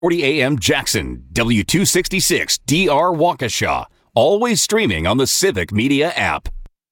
40 AM Jackson, W266 DR Waukesha. Always streaming on the Civic Media app.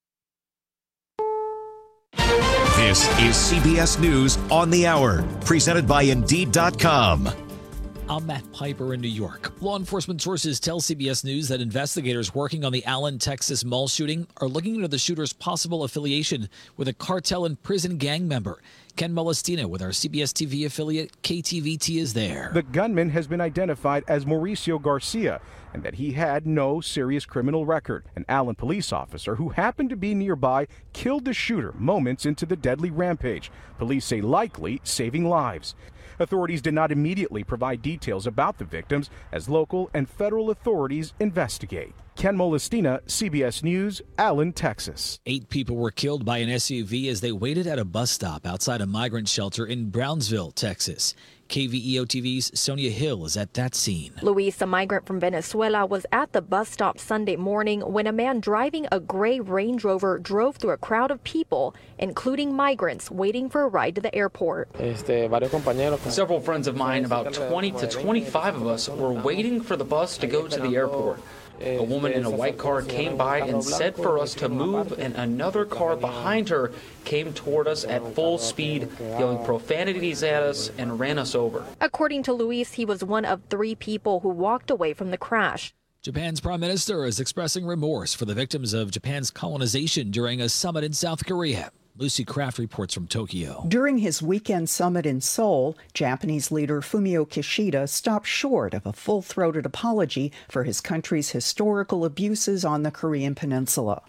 This is CBS News on the Hour, presented by Indeed.com. I'm Matt Piper in New York. Law enforcement sources tell CBS News that investigators working on the Allen, Texas mall shooting are looking into the shooter's possible affiliation with a cartel and prison gang member. Ken Molestina with our CBS TV affiliate KTVT is there. The gunman has been identified as Mauricio Garcia and that he had no serious criminal record. An Allen police officer who happened to be nearby killed the shooter moments into the deadly rampage. Police say likely saving lives. Authorities did not immediately provide details about the victims as local and federal authorities investigate. Ken Molestina, CBS News, Allen, Texas. 8 people were killed by an SUV as they waited at a bus stop outside a migrant shelter in Brownsville, Texas. KVEO TV's Sonia Hill is at that scene. Luis, a migrant from Venezuela, was at the bus stop Sunday morning when a man driving a gray Range Rover drove through a crowd of people, including migrants waiting for a ride to the airport. Several friends of mine, about 20 to 25 of us, were waiting for the bus to go to the airport. A woman in a white car came by and said for us to move, and another car behind her came toward us at full speed, yelling profanities at us and ran us over. According to Luis, he was one of 3 people who walked away from the crash. Japan's prime minister is expressing remorse for the victims of Japan's colonization during a summit in South Korea. Lucy Kraft reports from Tokyo. During his weekend summit in Seoul, Japanese leader Fumio Kishida stopped short of a full-throated apology for his country's historical abuses on the Korean peninsula.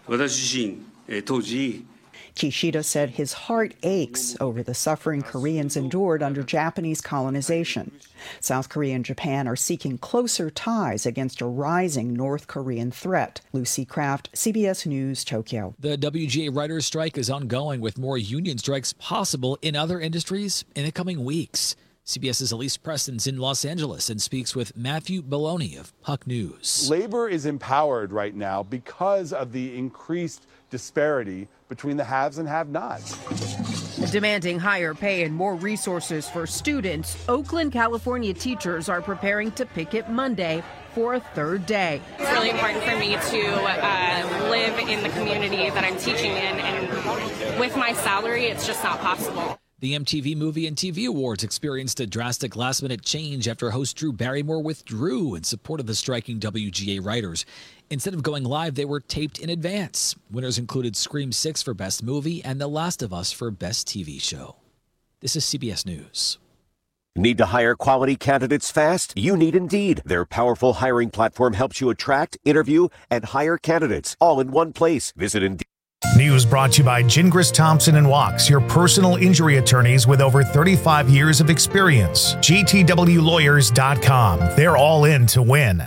Kishida said his heart aches over the suffering Koreans endured under Japanese colonization. South Korea and Japan are seeking closer ties against a rising North Korean threat. Lucy Kraft, CBS News, Tokyo. The WGA writers' strike is ongoing, with more union strikes possible in other industries in the coming weeks. CBS's Elise Preston's in Los Angeles and speaks with Matthew Baloney of Puck News. Labor is empowered right now because of the increased disparity between the haves and have-nots. Demanding higher pay and more resources for students, Oakland, California teachers are preparing to picket Monday for a 3rd day. It's really important for me to live in the community that I'm teaching in, and with my salary, it's just not possible. The MTV Movie and TV Awards experienced a drastic last-minute change after host Drew Barrymore withdrew in support of the striking WGA writers. Instead of going live, they were taped in advance. Winners included Scream 6 for Best Movie and The Last of Us for Best TV Show. This is CBS News. Need to hire quality candidates fast? You need Indeed. Their powerful hiring platform helps you attract, interview, and hire candidates all in one place. Visit Indeed. News brought to you by Gingras, Thompson & Wachs, your personal injury attorneys with over 35 years of experience. GTWLawyers.com. They're all in to win.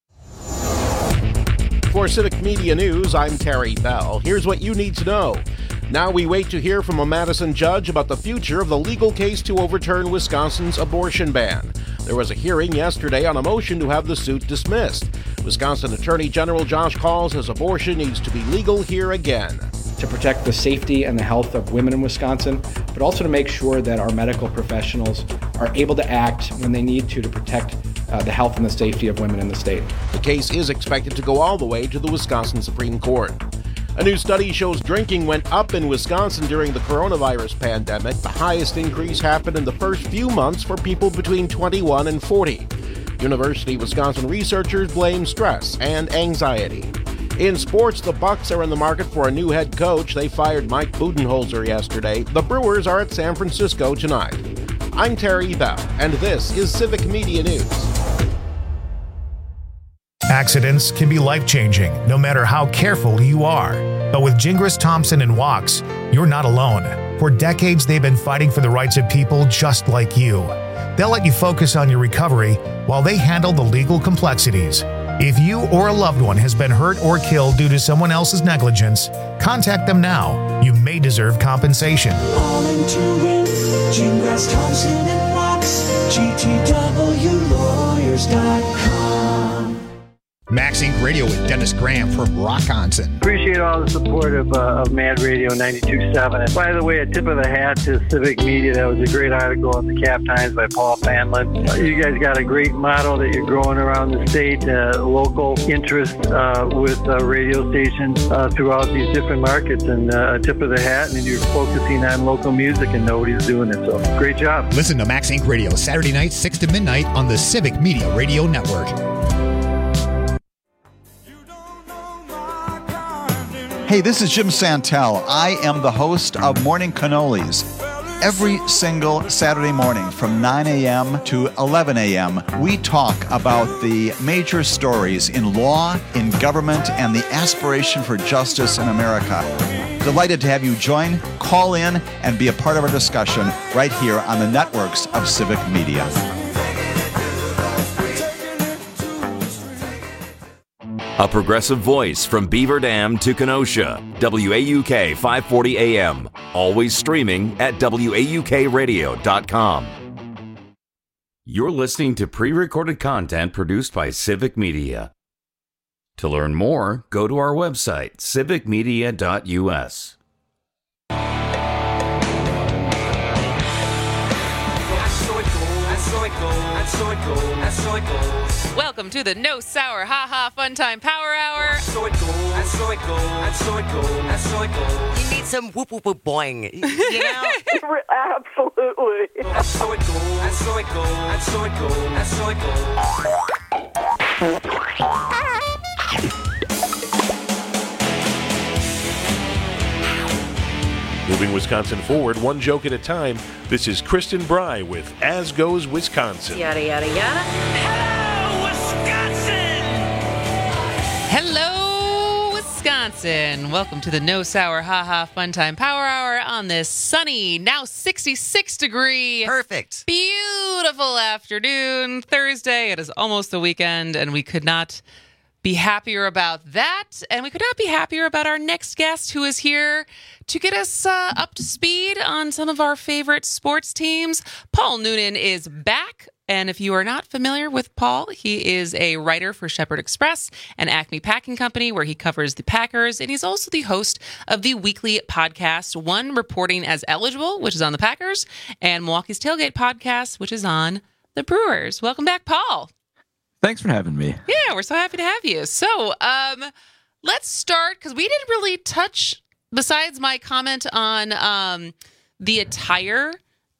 For Civic Media News, I'm Terry Bell. Here's what you need to know. Now we wait to hear from a Madison judge about the future of the legal case to overturn Wisconsin's abortion ban. There was a hearing yesterday on a motion to have the suit dismissed. Wisconsin Attorney General Josh Kaul says abortion needs to be legal here again. To protect the safety and the health of women in Wisconsin, but also to make sure that our medical professionals are able to act when they need to protect the health and the safety of women in the state. The case is expected to go all the way to the Wisconsin Supreme Court. A new study shows drinking went up in Wisconsin during the coronavirus pandemic. The highest increase happened in the first few months for people between 21 and 40. University of Wisconsin researchers blame stress and anxiety. In sports, the Bucks are in the market for a new head coach. They fired Mike Budenholzer yesterday. The Brewers are at San Francisco tonight. I'm Terry Bell, and this is Civic Media News. Accidents can be life-changing, no matter how careful you are. But with Gingras, Thompson & Wachs, you're not alone. For decades, they've been fighting for the rights of people just like you. They'll let you focus on your recovery while they handle the legal complexities. If you or a loved one has been hurt or killed due to someone else's negligence, contact them now. You may deserve compensation. All in to win. Gingras, Thompson & Wachs. GTWLawyers.com. Max Inc. Radio with Dennis Graham from Rockonson. Appreciate all the support of Mad Radio 92.7. By the way, a tip of the hat to Civic Media. That was a great article in the Cap Times by Paul Fanlin. You guys got a great model that you're growing around the state, local interest with radio stations throughout these different markets, and a tip of the hat, and you're focusing on local music, and nobody's doing it. So great job. Listen to Max Inc. Radio Saturday night, 6 to midnight on the Civic Media Radio Network. Hey, this is Jim Santel. I am the host of Morning Cannolis. Every single Saturday morning from 9 a.m. to 11 a.m., we talk about the major stories in law, in government, and the aspiration for justice in America. Delighted to have you join, call in, and be a part of our discussion right here on the networks of Civic Media. A progressive voice from Beaver Dam to Kenosha. WAUK 540 AM. Always streaming at WAUKradio.com. You're listening to pre-recorded content produced by Civic Media. To learn more, go to our website, civicmedia.us. Welcome to the No Sour Ha Ha Fun Time Power Hour. You need some whoop whoop whoop boing. You know? Absolutely. Moving Wisconsin forward, one joke at a time. This is Kristen Bry with As Goes Wisconsin. Yada, yada, yada. Hello, Wisconsin. Welcome to the No Sour Ha Ha Fun Time Power Hour on this sunny, now 66 degree. Perfect. Beautiful afternoon. Thursday. It is almost the weekend, and we could not be happier about that. And we could not be happier about our next guest, who is here to get us up to speed on some of our favorite sports teams. Paul Noonan is back. And if you are not familiar with Paul, he is a writer for Shepherd Express and Acme Packing Company, where he covers the Packers. And he's also the host of the weekly podcast, One Reporting as Eligible, which is on the Packers, and Milwaukee's Tailgate podcast, which is on the Brewers. Welcome back, Paul. Thanks for having me. Yeah, we're so happy to have you. So let's start, because we didn't really touch, besides my comment on the attire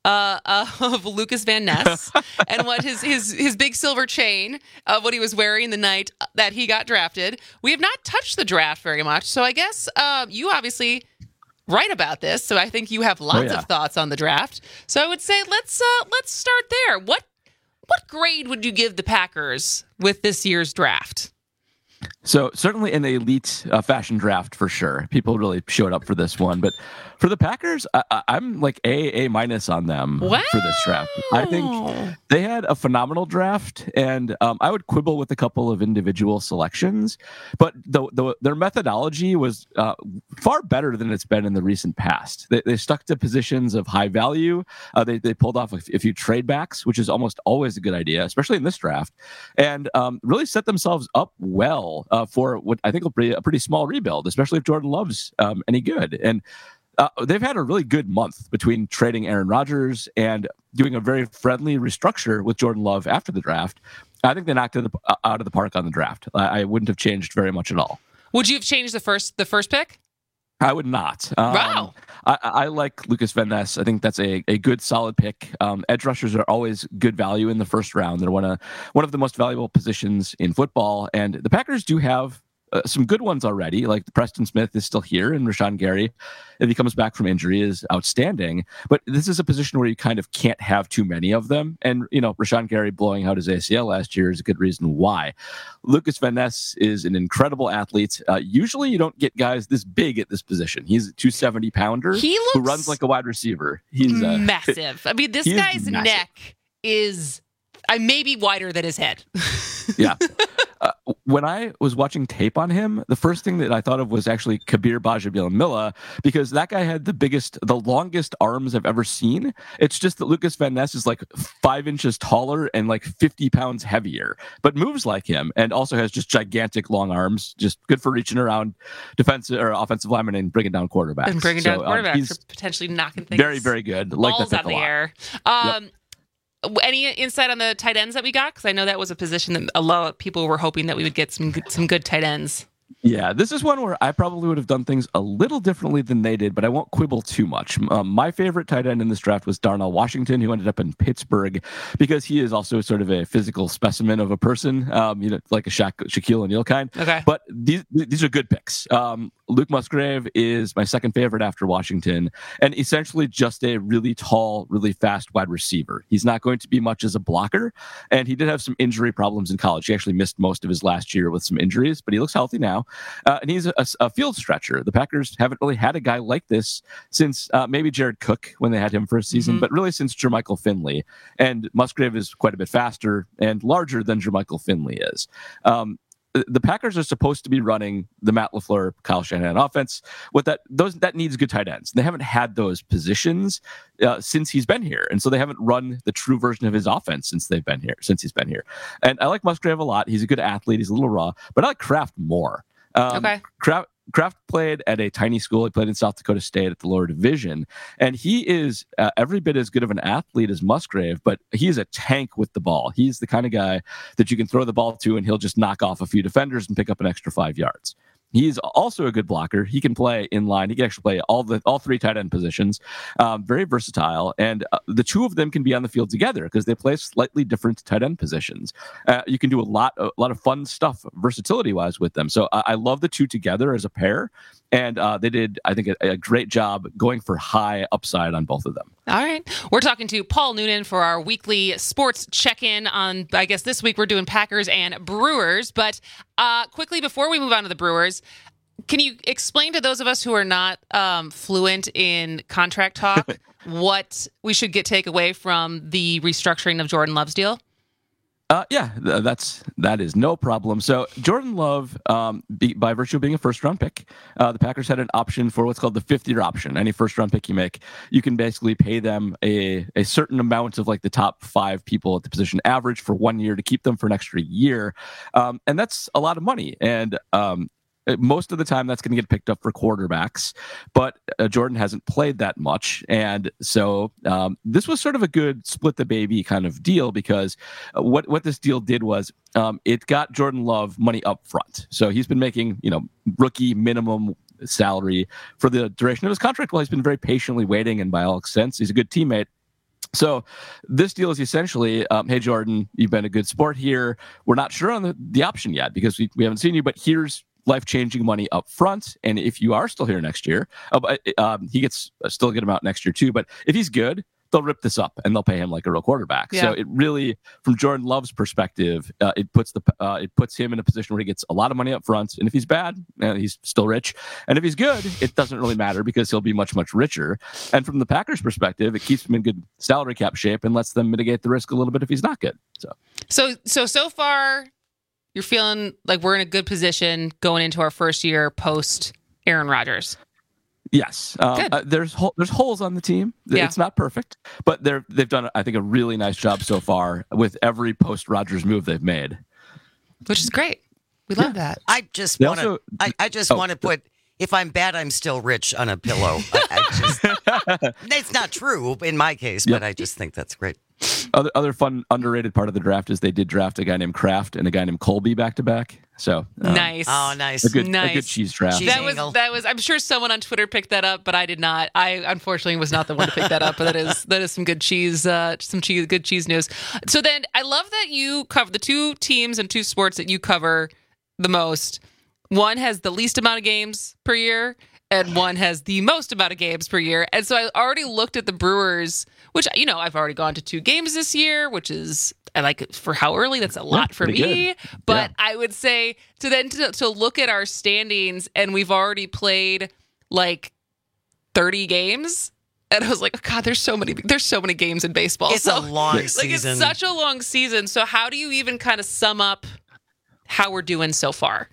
of Lucas Van Ness and what his big silver chain of what he was wearing the night that he got drafted. We have not touched the draft very much. So I guess you obviously write about this, so I think you have lots of thoughts on the draft. So I would say let's start there. What grade would you give the Packers with this year's draft? So certainly an elite fashion draft for sure. People really showed up for this one, but for the Packers, I'm like A minus on them for this draft. I think they had a phenomenal draft, and I would quibble with a couple of individual selections, but their methodology was far better than it's been in the recent past. They stuck to positions of high value. They pulled off a few trade backs, which is almost always a good idea, especially in this draft, and really set themselves up well for what I think will be a pretty small rebuild, especially if Jordan Love's any good. And they've had a really good month between trading Aaron Rodgers and doing a very friendly restructure with Jordan Love after the draft. I think they knocked it out of the park on the draft. I wouldn't have changed very much at all. Would you have changed the first pick? I would not. Wow. I like Lucas Van Ness. I think that's a good, solid pick. Edge rushers are always good value in the first round. They're one of the most valuable positions in football, and the Packers do have some good ones already. Like Preston Smith is still here, and Rashawn Gary, if he comes back from injury, is outstanding. But this is a position where you kind of can't have too many of them. And, Rashawn Gary blowing out his ACL last year is a good reason why. Lucas Van Ness is an incredible athlete. Usually you don't get guys this big at this position. He's a 270-pounder who runs like a wide receiver. He's massive. I mean, this guy's neck is maybe wider than his head. Yeah. when I was watching tape on him, the first thing that I thought of was actually Kabir Bajabila-Milla, because that guy had the longest arms I've ever seen. It's just that Lucas Van Ness is like 5 inches taller and like 50 pounds heavier, but moves like him and also has just gigantic long arms, just good for reaching around defensive or offensive linemen and bringing down quarterbacks. And bringing down quarterbacks, or potentially knocking things very, very good. Like balls out of the air. Any insight on the tight ends that we got? Because I know that was a position that a lot of people were hoping that we would get some good tight ends. Yeah, this is one where I probably would have done things a little differently than they did, but I won't quibble too much. My favorite tight end in this draft was Darnell Washington, who ended up in Pittsburgh, because he is also sort of a physical specimen of a person, like a Shaquille O'Neal kind. Okay. But these are good picks. Luke Musgrave is my second favorite after Washington, and essentially just a really tall, really fast wide receiver. He's not going to be much as a blocker, and he did have some injury problems in college. He actually missed most of his last year with some injuries, but he looks healthy now. And he's a field stretcher. The Packers haven't really had a guy like this since maybe Jared Cook when they had him for a season, but really since Jermichael Finley. And Musgrave is quite a bit faster and larger than Jermichael Finley is. The Packers are supposed to be running the Matt LaFleur, Kyle Shanahan offense. That needs good tight ends. They haven't had those positions since he's been here, and so they haven't run the true version of his offense since he's been here. And I like Musgrave a lot. He's a good athlete. He's a little raw, but I like Kraft more. Okay. Kraft played at a tiny school. He played in South Dakota State at the lower division, and he is every bit as good of an athlete as Musgrave, but he is a tank with the ball. He's the kind of guy that you can throw the ball to, and he'll just knock off a few defenders and pick up an extra 5 yards. He's also a good blocker. He can play in line. He can actually play all three tight end positions. Very versatile, and the two of them can be on the field together because they play slightly different tight end positions. You can do a lot of fun stuff versatility wise with them. So I love the two together as a pair, and they did, I think, a great job going for high upside on both of them. All right. We're talking to Paul Noonan for our weekly sports check-in on, I guess this week we're doing Packers and Brewers. But quickly, before we move on to the Brewers, can you explain to those of us who are not fluent in contract talk what we should take away from the restructuring of Jordan Love's deal? That is no problem. So Jordan Love, by virtue of being a first-round pick, the Packers had an option for what's called the fifth-year option. Any first-round pick you make, you can basically pay them a certain amount of like the top 5 people at the position average for 1 year to keep them for an extra year, and that's a lot of money. And most of the time that's going to get picked up for quarterbacks, but Jordan hasn't played that much. And so this was sort of a good split the baby kind of deal, because what this deal did was it got Jordan Love money up front. So he's been making, rookie minimum salary for the duration of his contract. Well, he's been very patiently waiting, and by all sense, he's a good teammate. So this deal is essentially, hey, Jordan, you've been a good sport here. We're not sure on the option yet because we haven't seen you, but here's life-changing money up front. And if you are still here next year, he gets still a good amount next year too. But if he's good, they'll rip this up and they'll pay him like a real quarterback. Yeah. So it really, from Jordan Love's perspective, it puts him in a position where he gets a lot of money up front. And if he's bad, he's still rich. And if he's good, it doesn't really matter because he'll be much, much richer. And from the Packers' perspective, it keeps him in good salary cap shape and lets them mitigate the risk a little bit if he's not good. So far, you're feeling like we're in a good position going into our first year post Aaron Rodgers. Yes. There's holes on the team. Yeah. It's not perfect, but they've done, I think, a really nice job so far with every post Rodgers move they've made. Which is great. We love that. I just want to put, if I'm bad, I'm still rich on a pillow. It's not true in my case, but I just think that's great. Other fun, underrated part of the draft is they did draft a guy named Kraft and a guy named Colby back to back. So nice. Oh, nice. A good cheese draft. That was. I'm sure someone on Twitter picked that up, but I did not. I unfortunately was not the one to pick that up. But that is some good cheese. Good cheese news. So then I love that you cover the two teams and two sports that you cover the most. One has the least amount of games per year, and one has the most amount of games per year. And so I already looked at the Brewers, which, I've already gone to 2 games this year, which is, I like it for how early. That's a lot for me. Good. But I would say to look at our standings, and we've already played like 30 games. And I was like, oh God, there's so many games in baseball. It's a long season. It's such a long season. So how do you even kind of sum up how we're doing so far?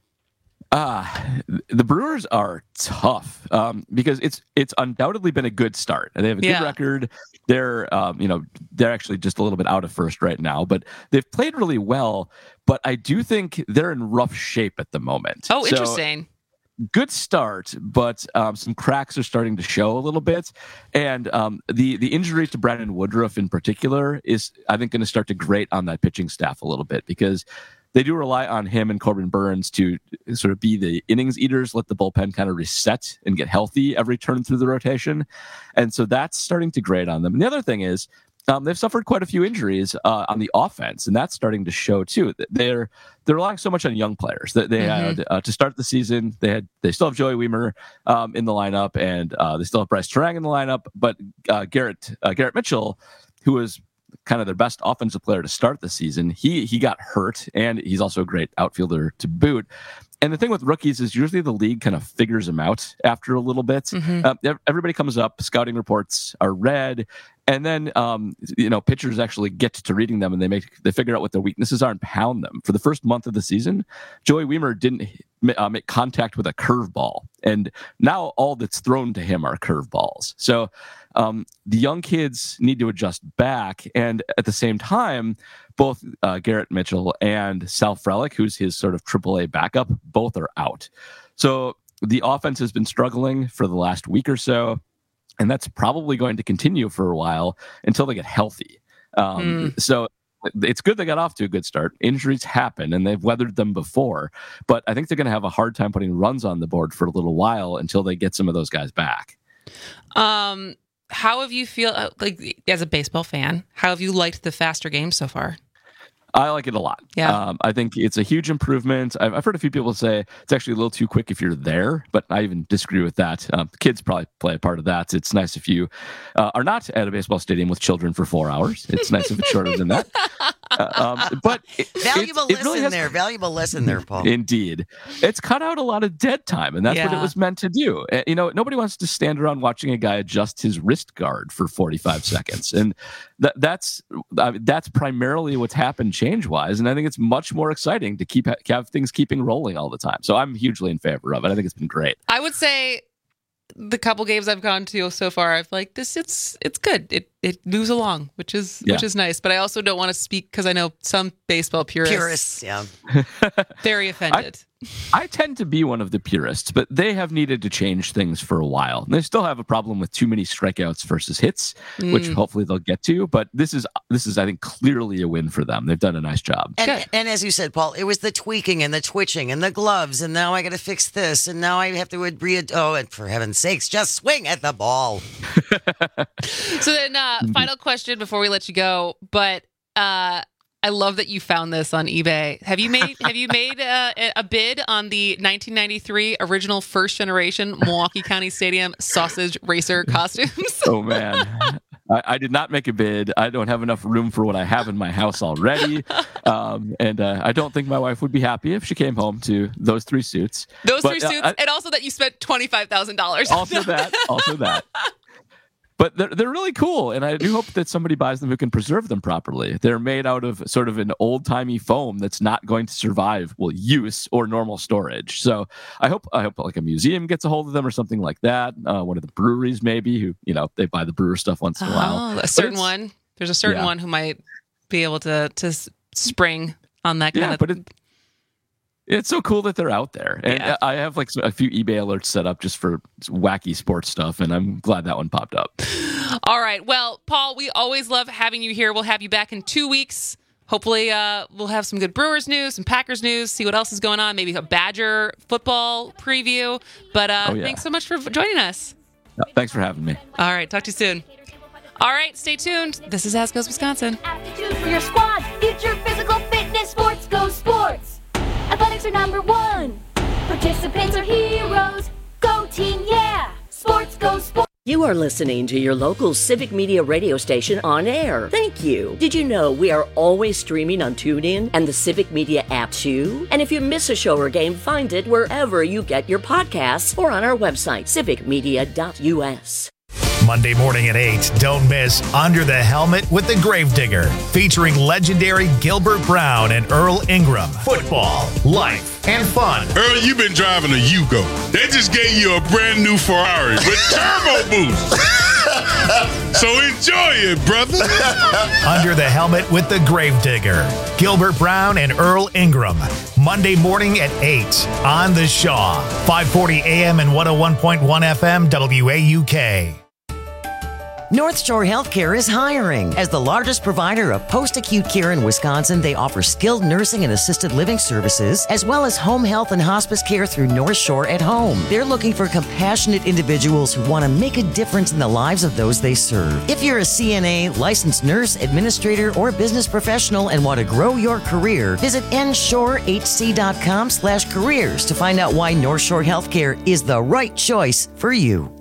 The Brewers are tough because it's undoubtedly been a good start. They have a good record. They're they're actually just a little bit out of first right now, but they've played really well. But I do think they're in rough shape at the moment. Oh, interesting. Good start, but some cracks are starting to show a little bit. And the injury to Brandon Woodruff in particular is, I think, going to start to grate on that pitching staff a little bit because they do rely on him and Corbin Burns to sort of be the innings eaters, let the bullpen kind of reset and get healthy every turn through the rotation. And so that's starting to grate on them. And the other thing is they've suffered quite a few injuries on the offense, and that's starting to show too. They're relying so much on young players that they had to start the season. They still have Joey Wiemer in the lineup, and they still have Bryce Terang in the lineup. But Garrett Mitchell, who was kind of their best offensive player to start the season, he got hurt, and he's also a great outfielder to boot. And the thing with rookies is usually the league kind of figures them out after a little bit. Everybody comes up, scouting reports are read, and then pitchers actually get to reading them, and they figure out what their weaknesses are and pound them. For the first month of the season, Joey Wiemer didn't make contact with a curveball, and now all that's thrown to him are curveballs. So the young kids need to adjust back, and at the same time, both Garrett Mitchell and Sal Frelick, who's his sort of AAA backup, both are out. So the offense has been struggling for the last week or so, and that's probably going to continue for a while until they get healthy. So it's good they got off to a good start. Injuries happen, and they've weathered them before, but I think they're going to have a hard time putting runs on the board for a little while until they get some of those guys back. How have you feel, like, as a baseball fan, how have you liked the faster game so far? I like it a lot. Yeah. I think it's a huge improvement. I've heard a few people say it's actually a little too quick if you're there, but I even disagree with that. Kids probably play a part of that. It's nice if you are not at a baseball stadium with children for 4 hours. It's nice if it's shorter than that. But valuable lesson there, Paul. Indeed. It's cut out a lot of dead time, and that's what it was meant to do. Nobody wants to stand around watching a guy adjust his wrist guard for 45 seconds. And that's primarily what's happened change-wise, and I think it's much more exciting to have things keeping rolling all the time. So I'm hugely in favor of it. I think it's been great. I would say the couple games I've gone to so far, I've like this. It's good. It moves along, which is nice. But I also don't want to speak because I know some baseball purists, very offended. I tend to be one of the purists, but they have needed to change things for a while. And they still have a problem with too many strikeouts versus hits, which hopefully they'll get to. But this is, I think, clearly a win for them. They've done a nice job. And as you said, Paul, it was the tweaking and the twitching and the gloves, and now I got to fix this, and now I have to and for heaven's sakes, just swing at the ball. So then, final question before we let you go, but I love that you found this on eBay. Have you made a bid on the 1993 original first generation Milwaukee County Stadium sausage racer costumes? Oh man, I did not make a bid. I don't have enough room for what I have in my house already, and I don't think my wife would be happy if she came home to those three suits. And also that you spent $25,000. Also that. But they're really cool, and I do hope that somebody buys them who can preserve them properly. They're made out of sort of an old-timey foam that's not going to survive use or normal storage. So I hope like a museum gets a hold of them or something like that. One of the breweries maybe who they buy the brewer stuff once in a while. There's a certain one who might be able to spring on that kind of. But it's so cool that they're out there. And I have like a few eBay alerts set up just for wacky sports stuff, and I'm glad that one popped up. All right. Well, Paul, we always love having you here. We'll have you back in 2 weeks. Hopefully we'll have some good Brewers news, some Packers news, see what else is going on, maybe a Badger football preview. But thanks so much for joining us. Thanks for having me. All right. Talk to you soon. All right. Stay tuned. This is As Goes Wisconsin. Aptitude for your squad. Future physical fitness. Sports go sports. Athletics are number one. Participants are heroes. Go team, yeah. Sports go sports. You are listening to your local Civic Media radio station on air. Thank you. Did you know we are always streaming on TuneIn and the Civic Media app too? And if you miss a show or game, find it wherever you get your podcasts or on our website, civicmedia.us. Monday morning at 8. Don't miss Under the Helmet with the Gravedigger, featuring legendary Gilbert Brown and Earl Ingram. Football, life, and fun. Earl, you've been driving a Yugo. They just gave you a brand new Ferrari with turbo boost. So enjoy it, brother. Under the Helmet with the Gravedigger, Gilbert Brown and Earl Ingram. Monday morning at 8 on The Shaw. 540 AM and 101.1 FM WAUK. North Shore Healthcare is hiring. As the largest provider of post-acute care in Wisconsin, they offer skilled nursing and assisted living services, as well as home health and hospice care through North Shore at Home. They're looking for compassionate individuals who want to make a difference in the lives of those they serve. If you're a CNA, licensed nurse, administrator, or business professional and want to grow your career, visit nshorehc.com/careers to find out why North Shore Healthcare is the right choice for you.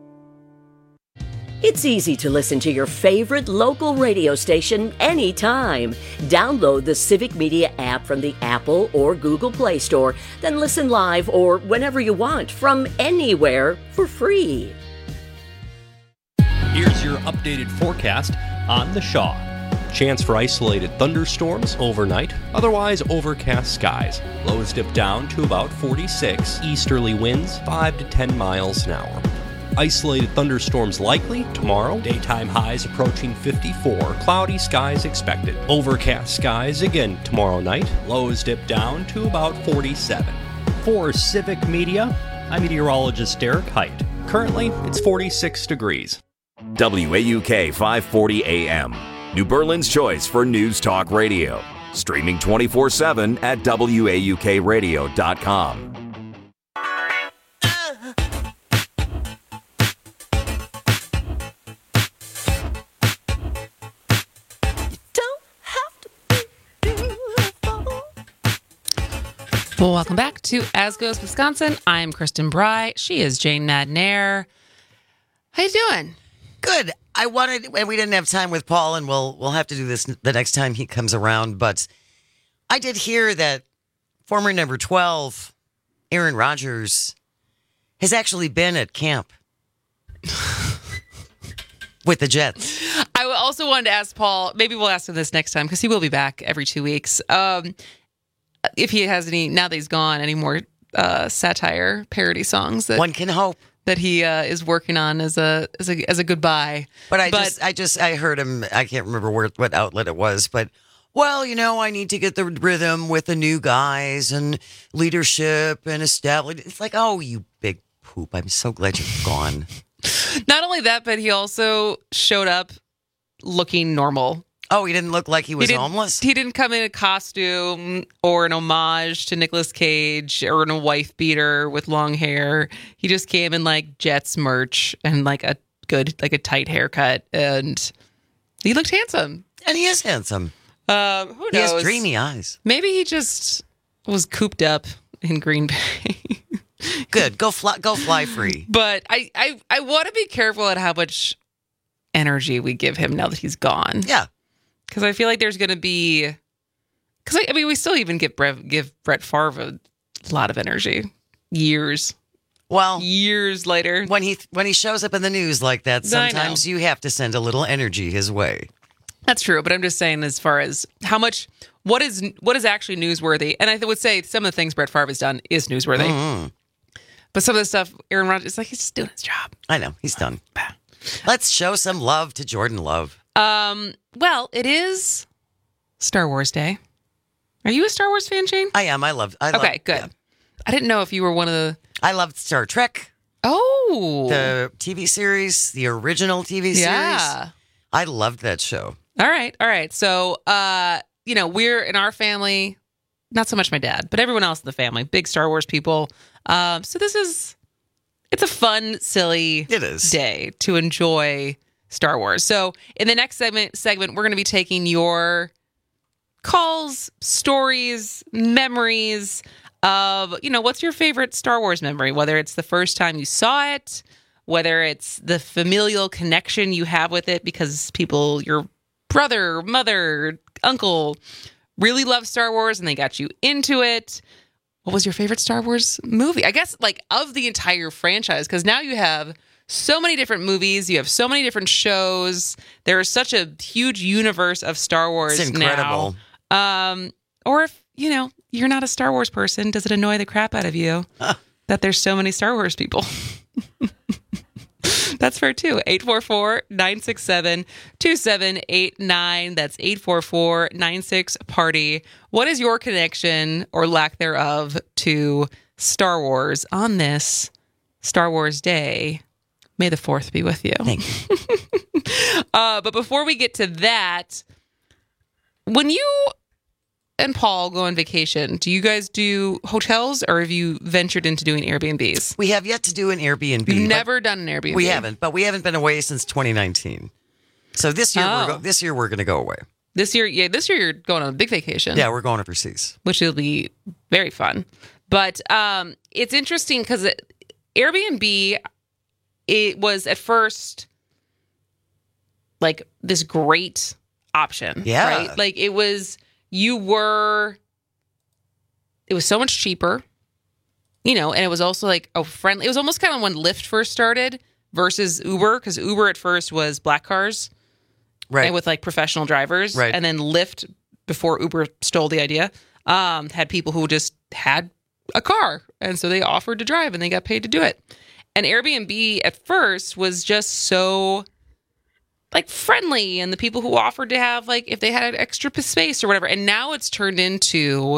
It's easy to listen to your favorite local radio station anytime. Download the Civic Media app from the Apple or Google Play Store, then listen live or whenever you want from anywhere for free. Here's your updated forecast on The Shaw. Chance for isolated thunderstorms overnight, otherwise overcast skies. Lows dip down to about 46, easterly winds 5 to 10 miles an hour. Isolated thunderstorms likely tomorrow. Daytime highs approaching 54. Cloudy skies expected. Overcast skies again tomorrow night. Lows dip down to about 47. For Civic Media, I'm meteorologist Derek Height. Currently, it's 46 degrees. WAUK 540 AM. New Berlin's choice for news talk radio. Streaming 24/7 at WAUKradio.com. Well, welcome back to As Goes Wisconsin. I'm Kristen Bry. She is Jane Madnair. How you doing? Good. And we didn't have time with Paul, and we'll have to do this the next time he comes around. But I did hear that former number 12, Aaron Rodgers, has actually been at camp with the Jets. I also wanted to ask Paul, maybe we'll ask him this next time because he will be back every 2 weeks. If he has any, now that he's gone, any more satire parody songs that one can hope that he is working on as a goodbye. But I heard him. I can't remember what outlet it was, but well, I need to get the rhythm with the new guys and leadership and establish. It's like, oh, you big poop! I'm so glad you're gone. Not only that, but he also showed up looking normal. Oh, he didn't look like he was homeless? He didn't come in a costume or an homage to Nicolas Cage or in a wife beater with long hair. He just came in like Jets merch and like a tight haircut, and he looked handsome. And he is handsome. Who knows? He has dreamy eyes. Maybe he just was cooped up in Green Bay. Good. Go fly free. But I want to be careful at how much energy we give him now that he's gone. Yeah. Because I feel like there's going to be... Because, we still even give Brett Favre a lot of energy. Years later. When he shows up in the news like that, sometimes you have to send a little energy his way. That's true, but I'm just saying as far as how much... What is actually newsworthy? And I would say some of the things Brett Favre has done is newsworthy. Mm-hmm. But some of the stuff, Aaron Rodgers, it's like he's just doing his job. I know. He's done. Let's show some love to Jordan Love. Well, it is Star Wars Day. Are you a Star Wars fan, Jane? I am. I love. Okay, good. Yeah. I didn't know if you were one of the... I loved Star Trek. Oh. The TV series, the original TV series. Yeah. I loved that show. All right. So, we're in our family, not so much my dad, but everyone else in the family, big Star Wars people. So it's a fun, silly day to enjoy Star Wars. So in the next segment, we're going to be taking your calls, stories, memories of, what's your favorite Star Wars memory, whether it's the first time you saw it, whether it's the familial connection you have with it because your brother, mother, uncle really love Star Wars and they got you into it. What was your favorite Star Wars movie? I guess of the entire franchise, because now you have so many different movies. You have so many different shows. There is such a huge universe of Star Wars It's incredible. now. Or if, you're not a Star Wars person, does it annoy the crap out of you that there's so many Star Wars people? That's fair too. 844-967-2789. That's 844-96-PARTY. What is your connection or lack thereof to Star Wars on this Star Wars Day? May the 4th be with you. Thank you. But before we get to that, when you and Paul go on vacation, do you guys do hotels or have you ventured into doing Airbnbs? We have yet to do an Airbnb. You've never done an Airbnb. We haven't, but we haven't been away since 2019. So this year, we're going to go away. This year you're going on a big vacation. Yeah, we're going overseas, which will be very fun. But it's interesting because Airbnb, it was at first like this great option. Yeah, right. Like it was so much cheaper, and it was also like friendly. It was almost kind of when Lyft first started versus Uber, because Uber at first was black cars, right, and with like professional drivers, right, and then Lyft, before Uber stole the idea, had people who just had a car, and so they offered to drive and they got paid to do it. And Airbnb at first was just so like friendly, and the people who offered to have like if they had extra space or whatever. And now it's turned into,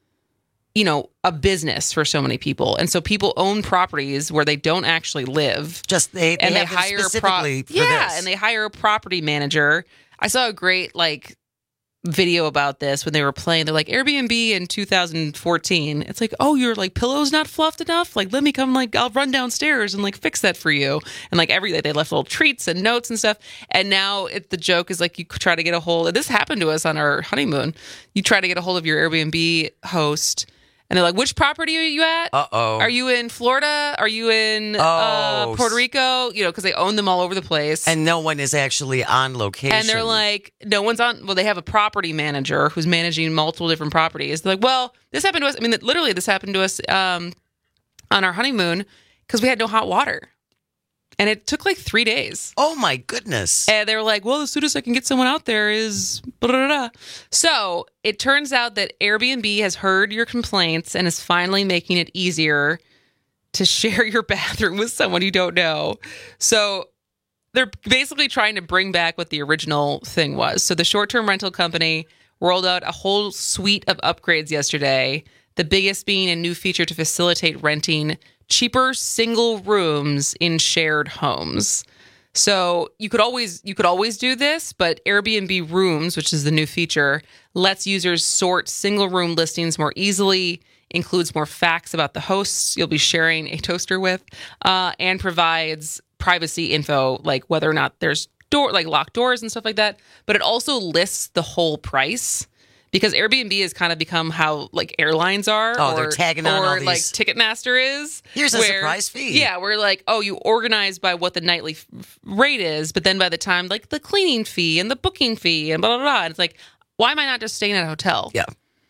a business for so many people, and so people own properties where they don't actually live. Just they hire specifically for this. And they hire a property manager. I saw a great video about this when they were playing. They're like, Airbnb in 2014. It's like, oh, your pillows not fluffed enough? Let me come, I'll run downstairs and fix that for you. And every day they left little treats and notes and stuff. And now the joke is you try to get a hold of, this happened to us on our honeymoon. You try to get a hold of your Airbnb host, and they're like, which property are you at? Uh-oh. Are you in Florida? Are you in Puerto Rico? Because they own them all over the place. And no one is actually on location. And they're like, no one's on. Well, they have a property manager who's managing multiple different properties. They're like, well, this happened to us. I mean, literally, this happened to us on our honeymoon because we had no hot water. And it took 3 days. Oh, my goodness. And they were like, well, as soon as I can get someone out there is blah, blah, blah. So it turns out that Airbnb has heard your complaints and is finally making it easier to share your bathroom with someone you don't know. So they're basically trying to bring back what the original thing was. So the short-term rental company rolled out a whole suite of upgrades yesterday, the biggest being a new feature to facilitate renting cheaper single rooms in shared homes. So you could always do this, but Airbnb Rooms, which is the new feature, lets users sort single room listings more easily, includes more facts about the hosts you'll be sharing a toaster with, and provides privacy info like whether or not there's locked doors and stuff like that. But it also lists the whole price. Because Airbnb has kind of become how airlines are. Oh, they're tagging on all these. Or Ticketmaster is. Here's a surprise fee. Yeah, we're you organize by what the nightly rate is, but then by the time the cleaning fee and the booking fee and blah, blah, blah. And it's why am I not just staying at a hotel? Yeah.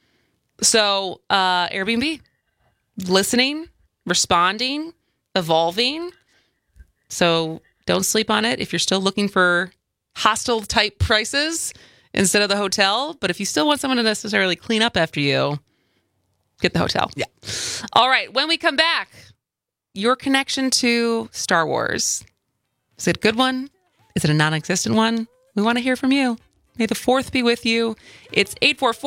So Airbnb, listening, responding, evolving. So don't sleep on it if you're still looking for hostel type prices instead of the hotel. But if you still want someone to necessarily clean up after you, get the hotel. Yeah. All right. When we come back, your connection to Star Wars. Is it a good one? Is it a non-existent one? We want to hear from you. May the 4th be with you. It's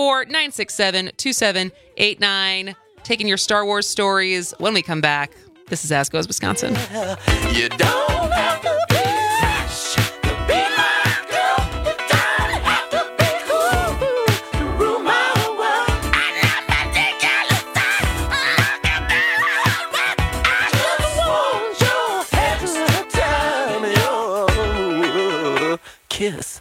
844-967-2789. Taking your Star Wars stories when we come back. This is As Goes Wisconsin. You don't have to be fresh to be my girl. You don't have to be cool to rule my world. I love my I just want your head to time. Kiss.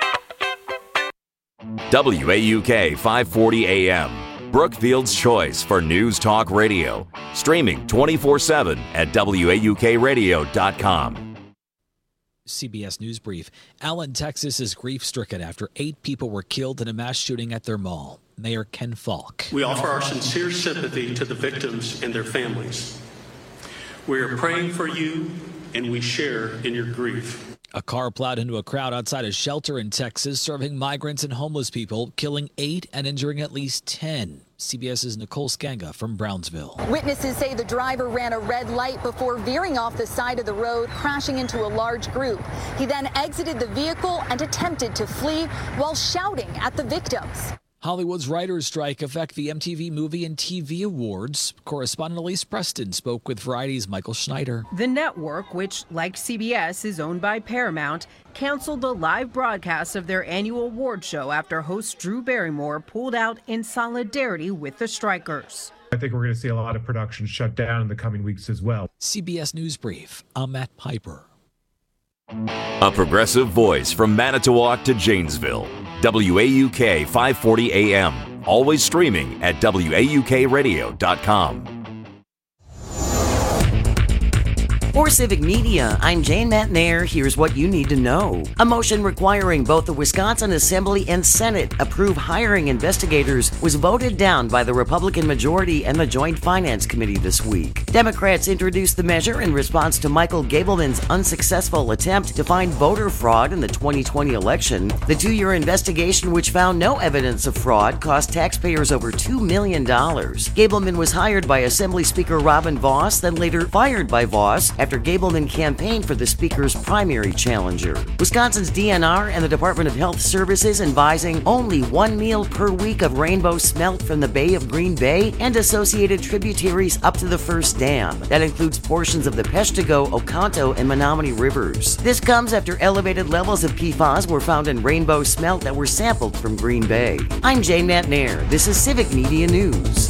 WAUK 540 AM, Brookfield's choice for news talk radio. Streaming 24/7 at WAUKradio.com. CBS News Brief. Allen, Texas is grief-stricken after 8 people were killed in a mass shooting at their mall. Mayor Ken Falk. We offer our sincere sympathy to the victims and their families. We are praying for you and we share in your grief. A car plowed into a crowd outside a shelter in Texas, serving migrants and homeless people, killing 8 and injuring at least 10. CBS's Nicole Skanga from Brownsville. Witnesses say the driver ran a red light before veering off the side of the road, crashing into a large group. He then exited the vehicle and attempted to flee while shouting at the victims. Hollywood's writers' strike affect the MTV Movie and TV Awards. Correspondent Elise Preston spoke with Variety's Michael Schneider. The network, which, like CBS, is owned by Paramount, canceled the live broadcast of their annual award show after host Drew Barrymore pulled out in solidarity with the strikers. I think we're going to see a lot of production shut down in the coming weeks as well. CBS News Brief, I'm Matt Piper. A progressive voice from Manitowoc to Janesville. WAUK 540 AM. Always streaming at WAUKradio.com. For Civic Media, I'm Jane McNair. Here's what you need to know. A motion requiring both the Wisconsin Assembly and Senate approve hiring investigators was voted down by the Republican majority and the Joint Finance Committee this week. Democrats introduced the measure in response to Michael Gableman's unsuccessful attempt to find voter fraud in the 2020 election. The 2-year investigation, which found no evidence of fraud, cost taxpayers over $2 million. Gableman was hired by Assembly Speaker Robin Vos, then later fired by Vos after Gableman campaigned for the Speaker's primary challenger. Wisconsin's DNR and the Department of Health Services advising only 1 meal per week of rainbow smelt from the Bay of Green Bay and associated tributaries up to the First Dam. That includes portions of the Peshtigo, Oconto, and Menominee rivers. This comes after elevated levels of PFAS were found in rainbow smelt that were sampled from Green Bay. I'm Jane McNair. This is Civic Media News.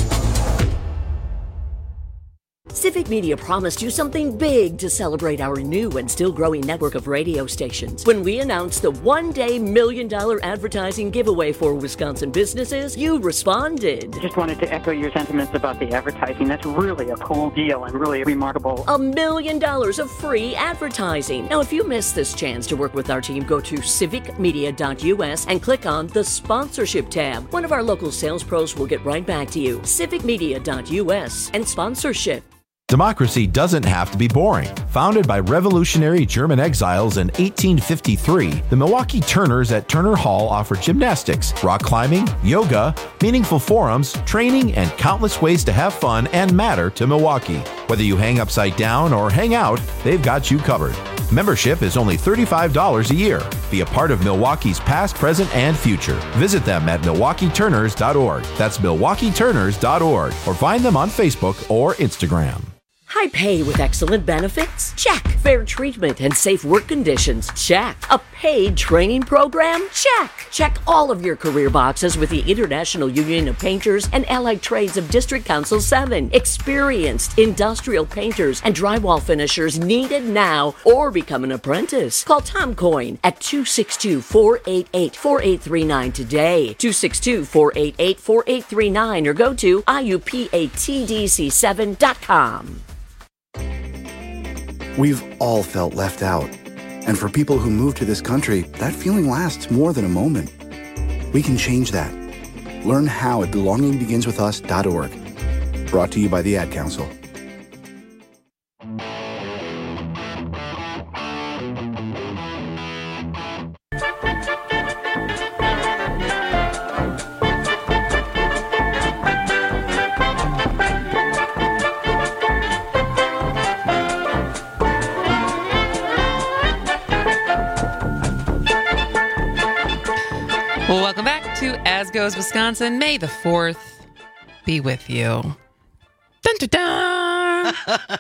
Civic Media promised you something big to celebrate our new and still growing network of radio stations. When we announced the one-day $1 million advertising giveaway for Wisconsin businesses, you responded. Just wanted to echo your sentiments about the advertising. That's really a cool deal and really remarkable. $1 million of free advertising. Now, if you missed this chance to work with our team, go to civicmedia.us and click on the sponsorship tab. One of our local sales pros will get right back to you. civicmedia.us and sponsorship. Democracy doesn't have to be boring. Founded by revolutionary German exiles in 1853, the Milwaukee Turners at Turner Hall offer gymnastics, rock climbing, yoga, meaningful forums, training, and countless ways to have fun and matter to Milwaukee. Whether you hang upside down or hang out, they've got you covered. Membership is only $35 a year. Be a part of Milwaukee's past, present, and future. Visit them at MilwaukeeTurners.org. That's MilwaukeeTurners.org. Or find them on Facebook or Instagram. High pay with excellent benefits? Check. Fair treatment and safe work conditions? Check. A paid training program? Check. Check all of your career boxes with the International Union of Painters and Allied Trades of District Council 7. Experienced industrial painters and drywall finishers needed now or become an apprentice. Call Tom Coyne at 262-488-4839 today. 262-488-4839 or go to IUPATDC7.com. We've all felt left out. And for people who move to this country, that feeling lasts more than a moment. We can change that. Learn how at belongingbeginswithus.org. Brought to you by the Ad Council. Well, welcome back to As Goes Wisconsin. May the 4th be with you. Dun, dun, dun.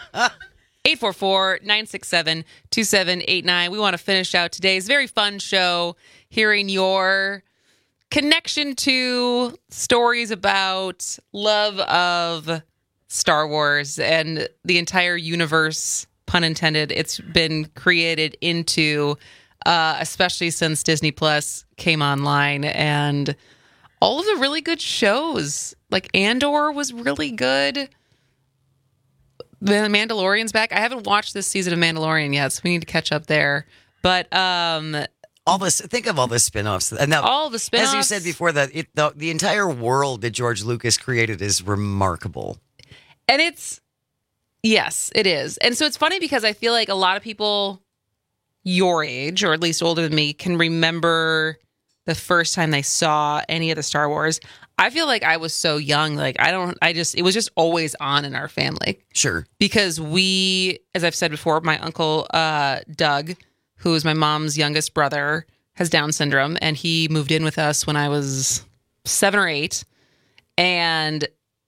844-967-2789. We want to finish out today's very fun show hearing your connection to stories about love of Star Wars and the entire universe, pun intended, it's been created into, especially since Disney Plus came online, and all of the really good shows. Like Andor was really good. The Mandalorian's back. I haven't watched this season of Mandalorian yet, so we need to catch up there. But think of all the spinoffs. And now, all the spinoffs. As you said before, the entire world that George Lucas created is remarkable. And it's Yes, it is. And so it's funny because I feel like a lot of people your age, or at least older than me, can remember the first time they saw any of the Star Wars. I feel like I was so young, like it was just always on in our family. Sure. Because we, as I've said before, my uncle Doug, who is my mom's youngest brother, has Down syndrome, and he moved in with us when I was 7 or 8. And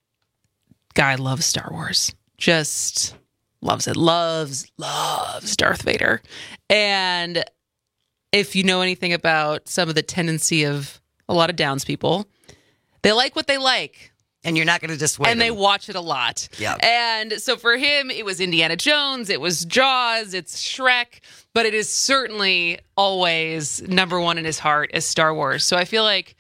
guy loves Star Wars. Just loves it. Loves Darth Vader. And if you know anything about some of the tendency of a lot of Downs people, they like what they like. And you're not going to dissuade And them. they watch it a lot. Yeah. And so for him, it was Indiana Jones, it was Jaws, it's Shrek, but it is certainly always number one in his heart is Star Wars. So I feel like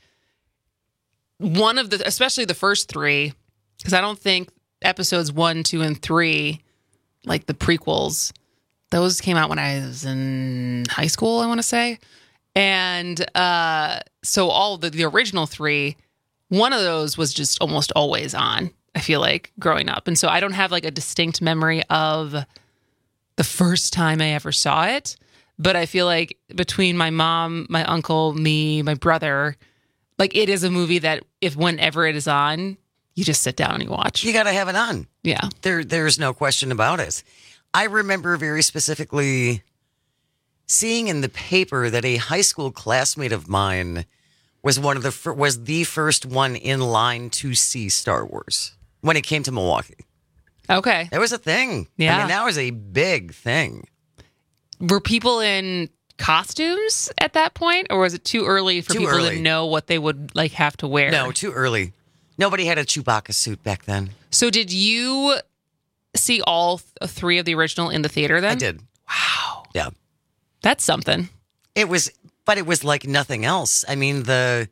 one of the, especially the first 3, because I don't think episodes 1, 2, and 3, like the prequels, those came out when I was in high school, I want to say. And so all the original 3, one of those was just almost always on, I feel like, growing up. And so I don't have like a distinct memory of the first time I ever saw it. But I feel like between my mom, my uncle, me, my brother, like it is a movie that whenever it is on, you just sit down and you watch. You got to have it on. Yeah. There's no question about it. I remember very specifically seeing in the paper that a high school classmate of mine was was the first one in line to see Star Wars when it came to Milwaukee. Okay. It was a thing. Yeah. I mean, that was a big thing. Were people in costumes at that point, or was it too early for people to know what they would like have to wear? No, too early. Nobody had a Chewbacca suit back then. So did you see all 3 of the original in the theater then? I did. Wow. Yeah. That's something. It was like nothing else. I mean, the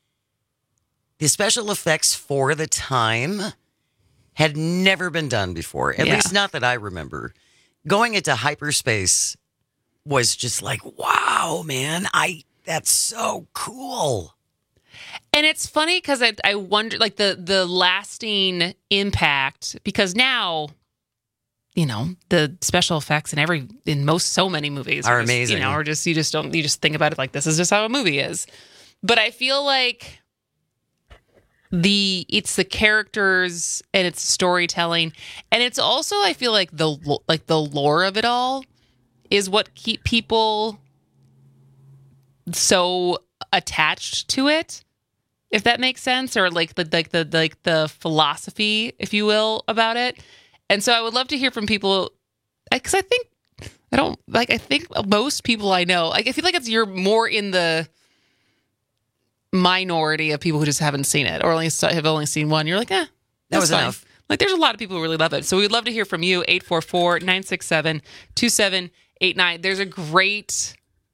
special effects for the time had never been done before. At least not that I remember. Going into hyperspace was just like, wow, man, that's so cool. And it's funny because I wonder, like the lasting impact, because now, you know, the special effects in so many movies are just, amazing. You know, you just think about it like this is just how a movie is. But I feel like it's the characters and it's storytelling, and it's also, I feel like the lore of it all is what keep people so attached to it, if that makes sense, or like the philosophy, if you will, about it. And so I would love to hear from people, because I think most people I know, like I feel like you're more in the minority of people who just haven't seen it, or have only seen one. You're like, that was fine. Enough. Like there's a lot of people who really love it. So we'd love to hear from you. 844-967-2789. There's a great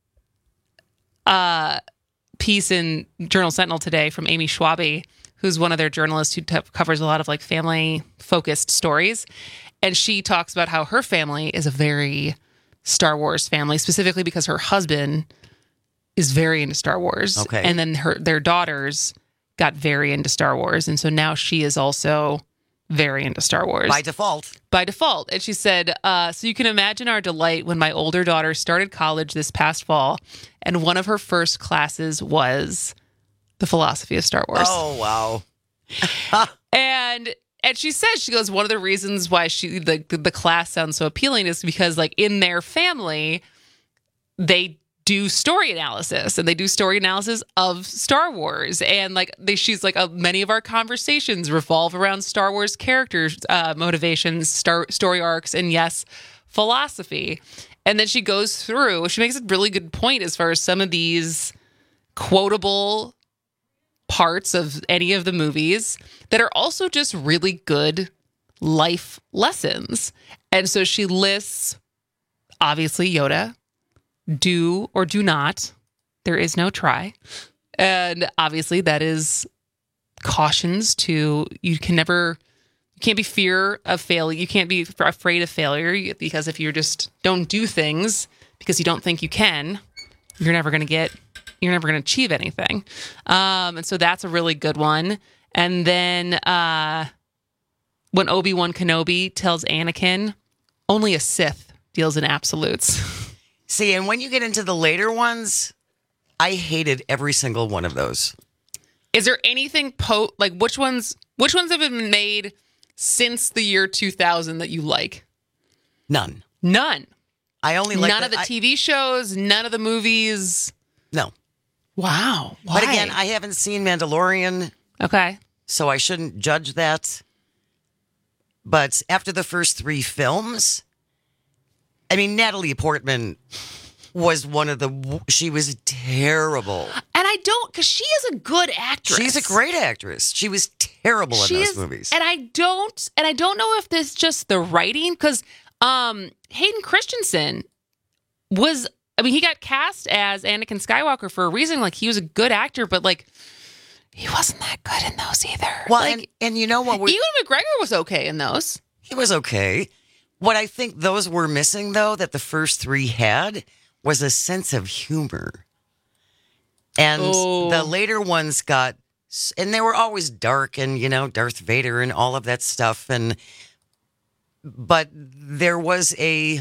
piece in Journal Sentinel today from Amy Schwabe, who's one of their journalists who covers a lot of like family focused stories. And she talks about how her family is a very Star Wars family, specifically because her husband is very into Star Wars. Okay. And then their daughters got very into Star Wars. And so now she is also very into Star Wars. By default. And she said, so you can imagine our delight when my older daughter started college this past fall, and one of her first classes was the philosophy of Star Wars. Oh, wow. And she says, she goes, one of the reasons why the class sounds so appealing is because like in their family, they do story analysis, and they do story analysis of Star Wars. And like she's like, many of our conversations revolve around Star Wars characters, motivations, story arcs, and yes, philosophy. And then she goes through, she makes a really good point as far as some of these quotable parts of any of the movies that are also just really good life lessons. And so she lists, obviously, Yoda, do or do not. There is no try. And obviously that is cautions to, you can't be fear of failure. You can't be afraid of failure, because if you just don't do things because you don't think you can, you're never going to achieve anything. And so that's a really good one. And then when Obi-Wan Kenobi tells Anakin, only a Sith deals in absolutes. See, and when you get into the later ones, I hated every single one of those. Is there anything which ones have been made since the year 2000 that you like? None. I only like none of the TV shows, none of the movies. No. Wow. Why? But again, I haven't seen Mandalorian. Okay. So I shouldn't judge that. But after the first 3 films, I mean, Natalie Portman was she was terrible. And I don't, because she is a good actress. She's a great actress. She was terrible in those movies. And I don't know if this is just the writing, because Hayden Christensen he got cast as Anakin Skywalker for a reason. Like, he was a good actor, but like, he wasn't that good in those either. Well, like, and you know what? Ewan McGregor was okay in those. He was okay. What I think those were missing, though, that the first 3 had, was a sense of humor. And the later ones and they were always dark and, Darth Vader and all of that stuff. But there was a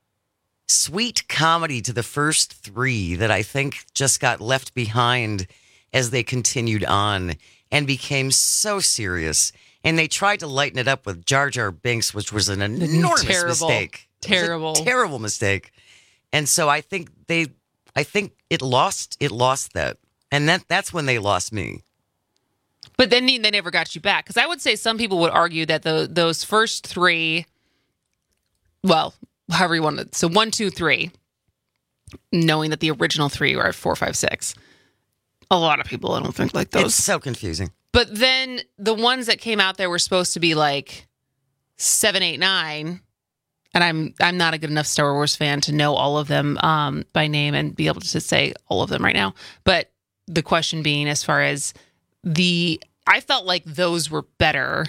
sweet comedy to the first 3 that I think just got left behind as they continued on and became so serious. And they tried to lighten it up with Jar Jar Binks, which was an enormous mistake. Terrible. Terrible mistake. And so I think it lost that. And that's when they lost me. But then they never got you back. Because I would say some people would argue that those first 3, well, however you want to, so 1, 2, 3, knowing that the original 3 were at 4, 5, 6. A lot of people, I don't think, like those. It's so confusing. But then the ones that came out there were supposed to be like 7, 8, 9. And I'm not a good enough Star Wars fan to know all of them by name and be able to say all of them right now. But the question being, as far as I felt like those were better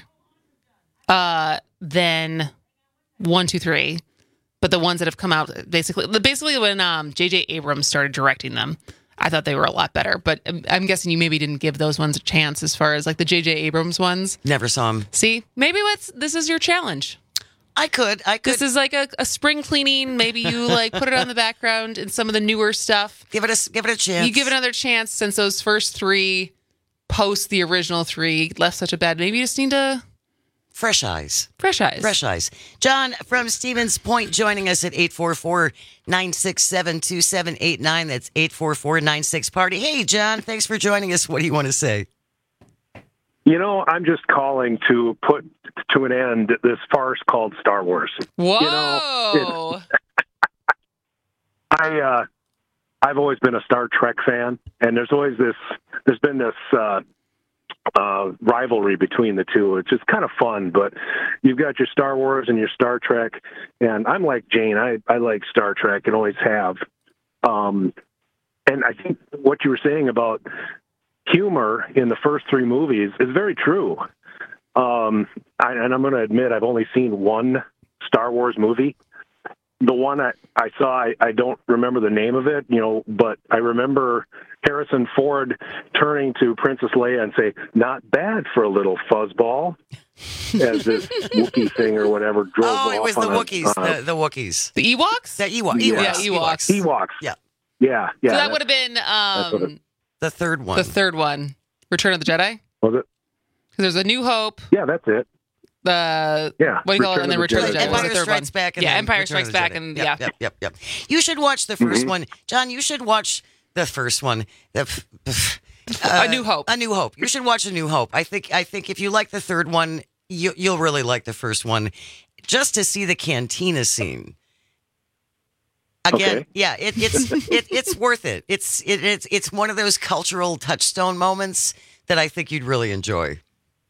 than 1, 2, 3. But the ones that have come out, basically when J.J. Abrams started directing them, I thought they were a lot better. But I'm guessing you maybe didn't give those ones a chance as far as like the J.J. Abrams ones. Never saw them. See, maybe this is your challenge. I could. This is like a spring cleaning. Maybe you like put it on the background in some of the newer stuff. Give it a chance. You give it another chance since those first 3 post the original 3 left such a bad. Maybe you just need to fresh eyes. Fresh eyes. John from Stevens Point joining us at 844-967-2789. That's 844-96-PARTY. Hey, John, thanks for joining us. What do you want to say? I'm just calling to put to an end this farce called Star Wars. Whoa! I've always been a Star Trek fan, and there's been this rivalry between the two. It's just kind of fun, but you've got your Star Wars and your Star Trek, and I'm like Jane. I like Star Trek and always have. And I think what you were saying about humor in the first 3 movies is very true. And I'm going to admit I've only seen one Star Wars movie. The one I saw, I don't remember the name of it, but I remember Harrison Ford turning to Princess Leia and say, "Not bad for a little fuzzball," as this Wookiee thing or whatever drove off. Oh, it was the Wookiees. The Wookiees. The Ewoks? The Ewoks. Yeah, Ewoks. Yeah. So that would have been the third one. The third one. Return of the Jedi? Was it? Because there's a New Hope. Yeah, that's it. What do you call it? And then Return of the Jedi. Empire Strikes Back. And Empire Strikes Back. And Yep. You should watch the first one. John, you should watch the first one. A New Hope. A New Hope. You should watch A New Hope. I think if you like the third one, you'll really like the first one. Just to see the cantina scene. Again, yeah, it's worth it. It's one of those cultural touchstone moments that I think you'd really enjoy.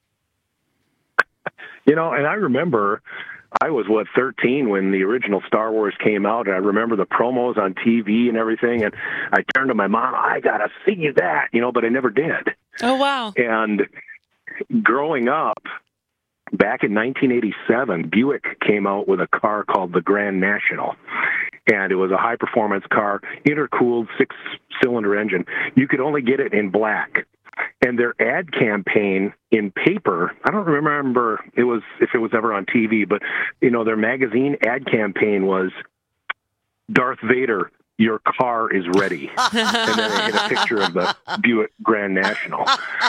And I remember I was 13 when the original Star Wars came out, and I remember the promos on TV and everything, and I turned to my mom, "I gotta see that," but I never did. Oh wow! And growing up, back in 1987, Buick came out with a car called the Grand National. And it was a high-performance car, intercooled 6-cylinder engine. You could only get it in black. and their ad campaign in paper, I don't remember if it was ever on TV, but their magazine ad campaign was Darth Vader, your car is ready. And then they had a picture of the Buick Grand National.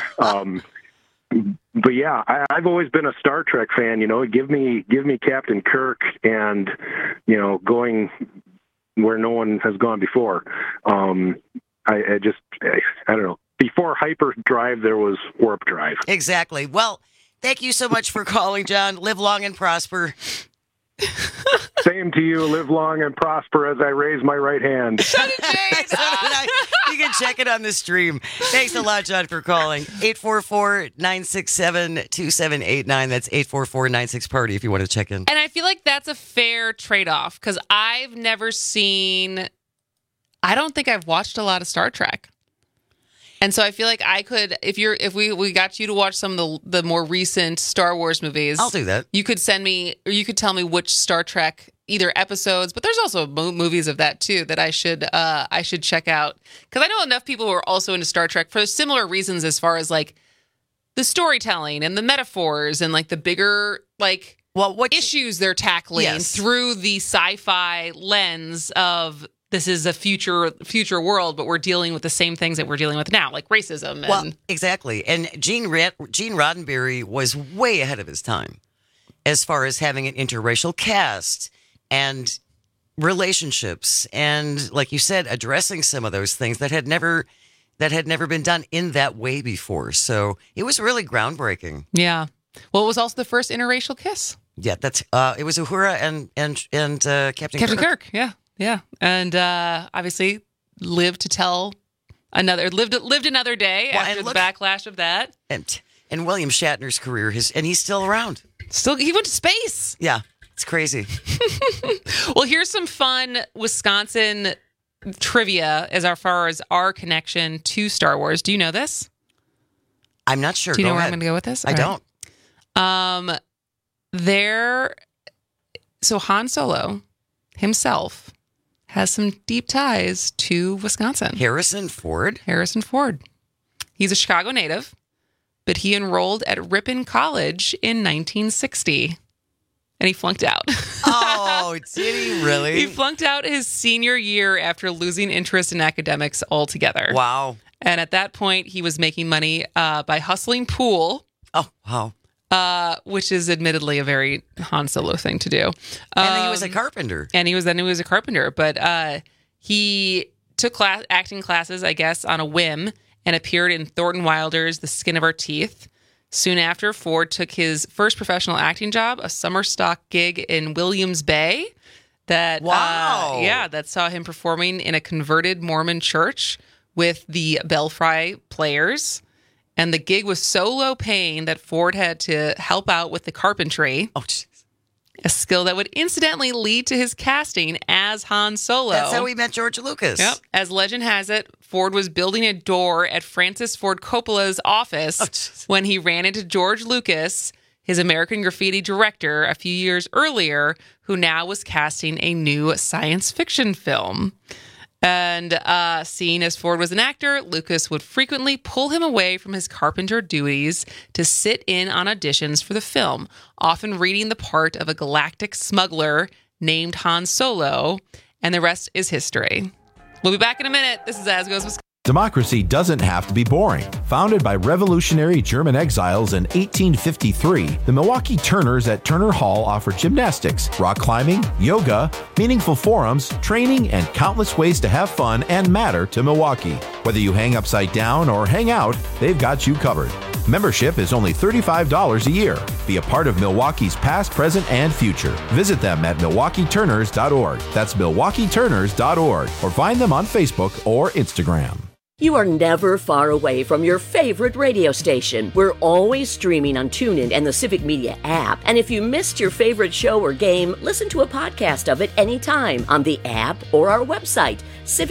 But yeah, I've always been a Star Trek fan. Give me Captain Kirk, and going where no one has gone before. I don't know. Before hyperdrive, there was warp drive. Exactly. Well, thank you so much for calling, John. Live long and prosper. Same to you. Live long and prosper as I raise my right hand. You can check it on the stream. Thanks a lot, John, for calling. 844-967-2789. That's 844-96-PARTY if you want to check in. And I feel like that's a fair trade-off because I've never seen... I don't think I've watched a lot of Star Trek. And so I feel like I could, if we got you to watch some of the more recent Star Wars movies, I'll do that. You could send me, or you could tell me which Star Trek, either episodes, but there's also movies of that too that I should check out, because I know enough people who are also into Star Trek for similar reasons, as far as like the storytelling and the metaphors and like the bigger what issues they're tackling through the sci-fi lens of. This is a future world, but we're dealing with the same things that we're dealing with now, like racism. Well, exactly. And Gene Roddenberry was way ahead of his time as far as having an interracial cast and relationships, and like you said, addressing some of those things that had never been done in that way before. So it was really groundbreaking. Yeah. Well, it was also the first interracial kiss. Yeah, that's it was Uhura and Captain Kirk. Yeah. Yeah, and obviously lived another day after the backlash of that. And William Shatner's career, and he's still around. He went to space. Yeah, it's crazy. Well, here's some fun Wisconsin trivia as far as our connection to Star Wars. Do you know this? I'm not sure. Do you know where I'm going to go with this? I don't. So Han Solo himself has some deep ties to Wisconsin. Harrison Ford. He's a Chicago native, but he enrolled at Ripon College in 1960, and he flunked out. Oh, did he really? He flunked out his senior year after losing interest in academics altogether. Wow. And at that point, he was making money by hustling pool. Oh, wow. Which is admittedly a very Han Solo thing to do. And then he was a carpenter. But he took acting classes, I guess, on a whim, and appeared in Thornton Wilder's The Skin of Our Teeth. Soon after, Ford took his first professional acting job, a summer stock gig in Williams Bay. That saw him performing in a converted Mormon church with the Belfry Players. And the gig was so low paying that Ford had to help out with the carpentry. Oh, geez. A skill that would incidentally lead to his casting as Han Solo. That's how we met George Lucas. Yep. As legend has it, Ford was building a door at Francis Ford Coppola's office when he ran into George Lucas, his American Graffiti director, a few years earlier, who now was casting a new science fiction film. And seeing as Ford was an actor, Lucas would frequently pull him away from his carpenter duties to sit in on auditions for the film, often reading the part of a galactic smuggler named Han Solo, and the rest is history. We'll be back in a minute. This is As Goes Wisconsin. Democracy doesn't have to be boring. Founded by revolutionary German exiles in 1853, the Milwaukee Turners at Turner Hall offer gymnastics, rock climbing, yoga, meaningful forums, training, and countless ways to have fun and matter to Milwaukee. Whether you hang upside down or hang out, they've got you covered. Membership is only $35 a year. Be a part of Milwaukee's past, present, and future. Visit them at MilwaukeeTurners.org. That's MilwaukeeTurners.org. Or find them on Facebook or Instagram. You are never far away from your favorite radio station. We're always streaming on TuneIn and the Civic Media app. And if you missed your favorite show or game, listen to a podcast of it anytime on the app or our website,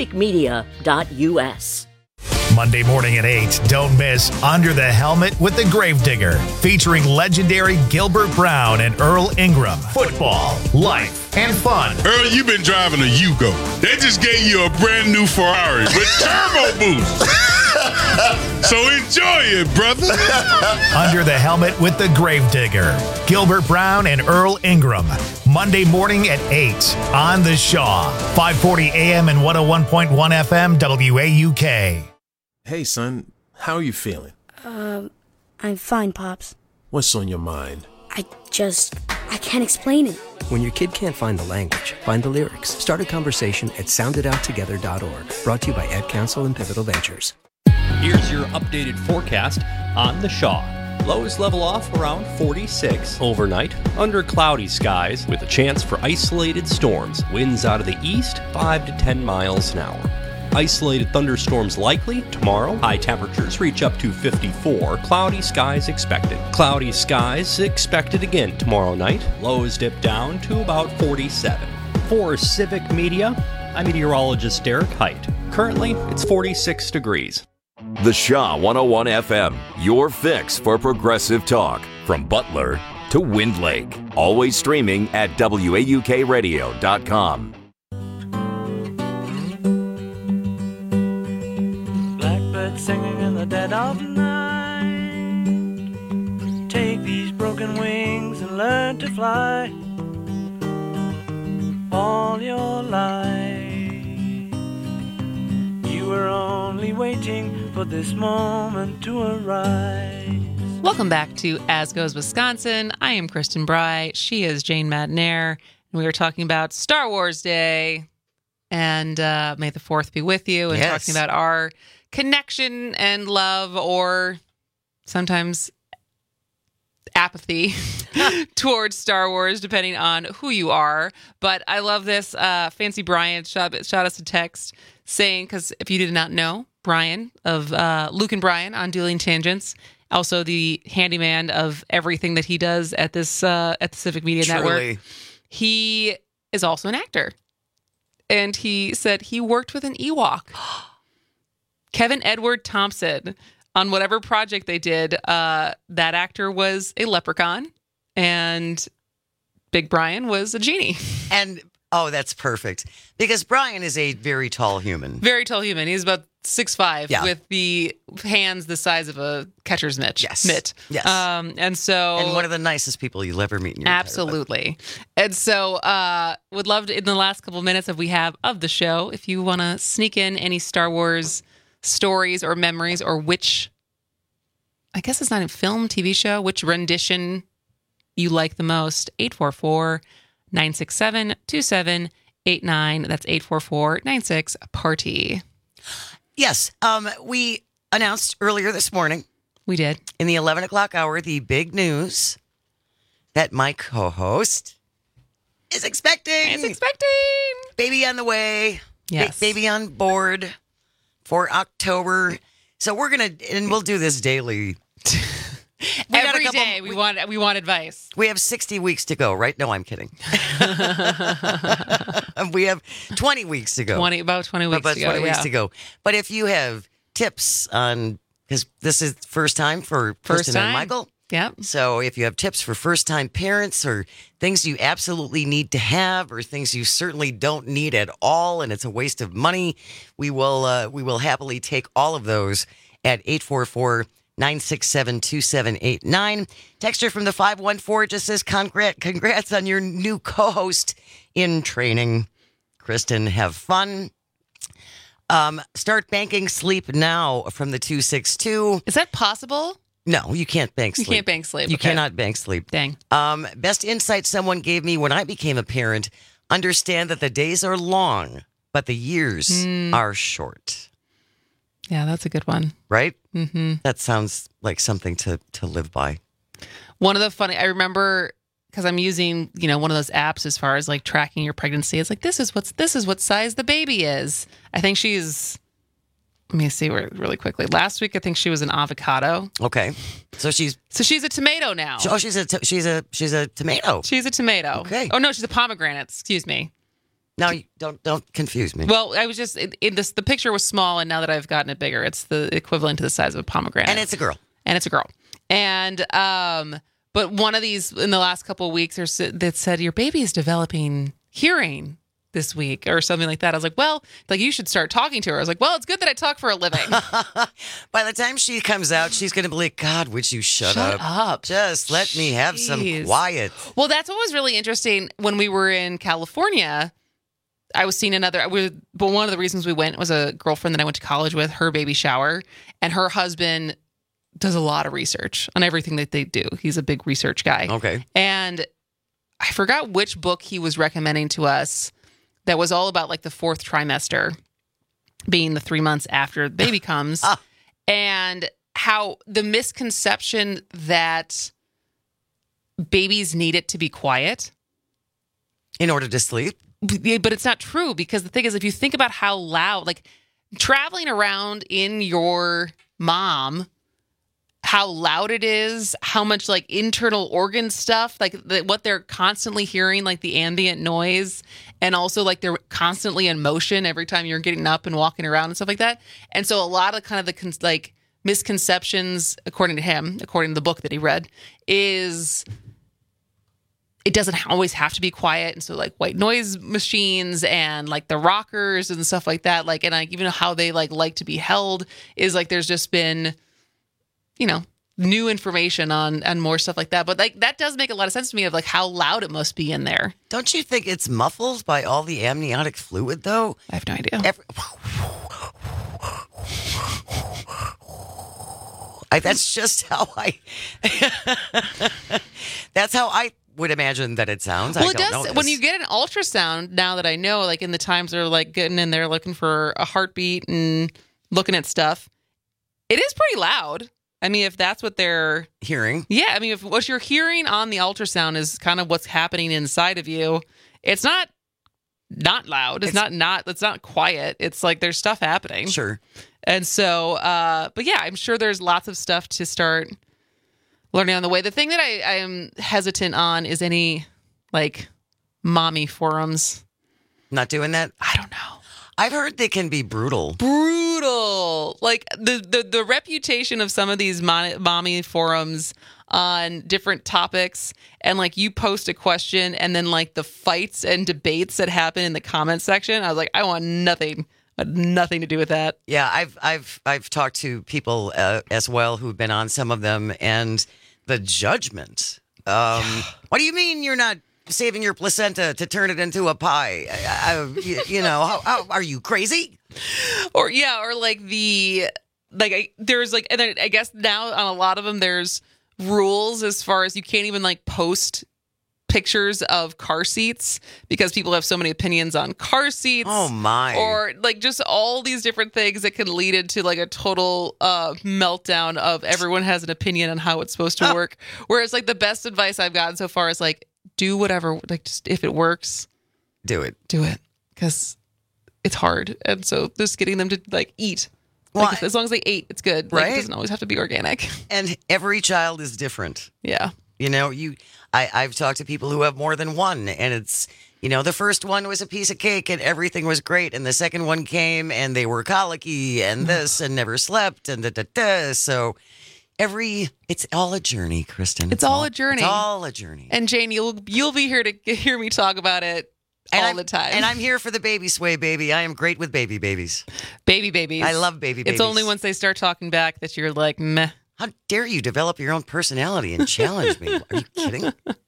civicmedia.us. Monday morning at 8, don't miss Under the Helmet with the Gravedigger, featuring legendary Gilbert Brown and Earl Ingram. Football, life, and fun. Earl, you've been driving a Yugo. They just gave you a brand new Ferrari with turbo boost. So enjoy it, brother. Under the Helmet with the Gravedigger, Gilbert Brown and Earl Ingram. Monday morning at 8 on The Shaw. 540 AM and 101.1 FM WAUK. Hey, son, how are you feeling? I'm fine, Pops. What's on your mind? I can't explain it. When your kid can't find the language, find the lyrics. Start a conversation at sounditouttogether.org. Brought to you by Ad Council and Pivotal Ventures. Here's your updated forecast on the Shaw. Lows level off around 46 overnight, under cloudy skies with a chance for isolated storms. Winds out of the east, 5 to 10 miles an hour. Isolated thunderstorms likely tomorrow. High temperatures reach up to 54. Cloudy skies expected. Cloudy skies expected again tomorrow night. Lows dip down to about 47. For Civic Media, I'm meteorologist Derek Height. Currently, it's 46 degrees. The Shaw 101 FM, your fix for progressive talk. From Butler to Wind Lake. Always streaming at WAUKradio.com. Blackbird singing in the dead of night. Take these broken wings and learn to fly. All your life you were only waiting for this moment to arise. Welcome back to As Goes Wisconsin. I am Kristen Bry. She is Jane Madnair. And we are talking about Star Wars Day. And may the 4th be with you. And Yes. talking about our connection and love, or sometimes apathy towards Star Wars, depending on who you are. But I love this. Fancy Brian shot us a text saying, because if you did not know, Brian of Luke and Brian on Dueling Tangents, also the handyman of everything that he does at this at the Civic Media Network. He is also an actor, and he said he worked with an Ewok, Kevin Edward Thompson, on whatever project they did. That actor was a leprechaun, and Big Brian was a genie. And oh, that's perfect, because Brian is a very tall human. Very tall human. He's about 6'5", Yeah. with the hands the size of a catcher's mitt. Yes. Mitt. Yes. And so... And one of the nicest people you'll ever meet in your Absolutely. And so would love to, in the last couple minutes that we have of the show, if you want to sneak in any Star Wars stories or memories, or which, I guess it's not a film, TV show, which rendition you like the most, 844-967-2789. That's 844-96-PARTY. Yes. We announced earlier this morning. We did. In the 11 o'clock hour, the big news that my co-host is expecting. Baby on the way. Yes. Baby on board for October. So we're going to, and we'll do this daily. Every day we want advice. We have 60 weeks to go, right? No, I'm kidding. We have 20 weeks to go. About 20 weeks About to go. 20 weeks yeah. to go. But if you have tips on, because this is first time for Kristen and Michael. Yep. So if you have tips for first-time parents, or things you absolutely need to have, or things you certainly don't need at all, and it's a waste of money, we will happily take all of those at 844-967-2789. Texture from the 514 just says, congrats on your new co-host in training. Kristen, have fun. Start banking sleep now from the 262. Is that possible? No, you can't bank sleep. You can't bank sleep. You okay. cannot bank sleep. Dang. Best insight someone gave me when I became a parent: understand that the days are long, but the years are short. Yeah, that's a good one. Right? Mm-hmm. That sounds like something to live by. One of the funny, I remember, because I'm using, one of those apps as far as like tracking your pregnancy. It's like, this is what size the baby is. I think she's, let me see really quickly. Last week, I think she was an avocado. Okay. So she's a tomato now. Oh, she's a tomato. She's a tomato. Okay. Oh no, she's a pomegranate. Excuse me. No, you don't confuse me. Well, I was just the picture was small, and now that I've gotten it bigger, it's the equivalent to the size of a pomegranate. And it's a girl. And but one of these in the last couple of weeks that said your baby is developing hearing. this week or something like that. I was like, well, like you should start talking to her. I was like, well, it's good that I talk for a living. By the time she comes out, she's going to be like, God, would you shut up? Just let me have some quiet. Well, that's what was really interesting when we were in California. I was seeing but one of the reasons we went was a girlfriend that I went to college with, her baby shower, and her husband does a lot of research on everything that they do. He's a big research guy. Okay. And I forgot which book he was recommending to us that was all about like the fourth trimester being the 3 months after the baby comes and how the misconception that babies need it to be quiet in order to sleep. But it's not true, because the thing is, if you think about how loud, like traveling around in your mom, how loud it is, how much like internal organ stuff, like what they're constantly hearing, like the ambient noise, and also like they're constantly in motion every time you're getting up and walking around and stuff like that. And so a lot of kind of the misconceptions, according to him, according to the book that he read, is it doesn't always have to be quiet. And so like white noise machines and like the rockers and stuff like that, like, and like even how they like to be held is like, there's just been, new information on more stuff like that. But like, that does make a lot of sense to me of like how loud it must be in there. Don't you think it's muffled by all the amniotic fluid though? I have no idea. That's just how that's how I would imagine that it sounds. Well, it does. When you get an ultrasound, now that I know, like in the times they're like getting in there looking for a heartbeat and looking at stuff, it is pretty loud. I mean, if that's what they're hearing. Yeah. I mean, if what you're hearing on the ultrasound is kind of what's happening inside of you, it's not loud. It's not quiet. It's like there's stuff happening. Sure. And so, but yeah, I'm sure there's lots of stuff to start learning on the way. The thing that I am hesitant on is any like mommy forums. Not doing that? I don't know. I've heard they can be brutal. Like the reputation of some of these mommy forums on different topics, and like you post a question and then like the fights and debates that happen in the comment section. I was like, I want nothing to do with that. Yeah, I've talked to people as well who've been on some of them, and the judgment. What do you mean you're not saving your placenta to turn it into a pie? How are you crazy? Or like there's like, and then I guess now on a lot of them there's rules as far as you can't even like post pictures of car seats because people have so many opinions on car seats. Oh my. Or like just all these different things that can lead into like a total meltdown of everyone has an opinion on how it's supposed to work. Whereas like the best advice I've gotten so far is like, do whatever, like just if it works, do it. Because it's hard. And so just getting them to like eat. Well, like, as long as they ate, it's good. Right? Like, it doesn't always have to be organic. And every child is different. Yeah. I've talked to people who have more than one, and it's, the first one was a piece of cake and everything was great. And the second one came and they were colicky and this and never slept and da. So it's all a journey, Kristen. It's all a journey. It's all a journey. And Jane, you'll be here to hear me talk about it all the time. And I'm here for the baby sway, baby. I am great with baby babies. Baby babies. I love baby babies. It's only once they start talking back that you're like, meh. How dare you develop your own personality and challenge me? Are you kidding?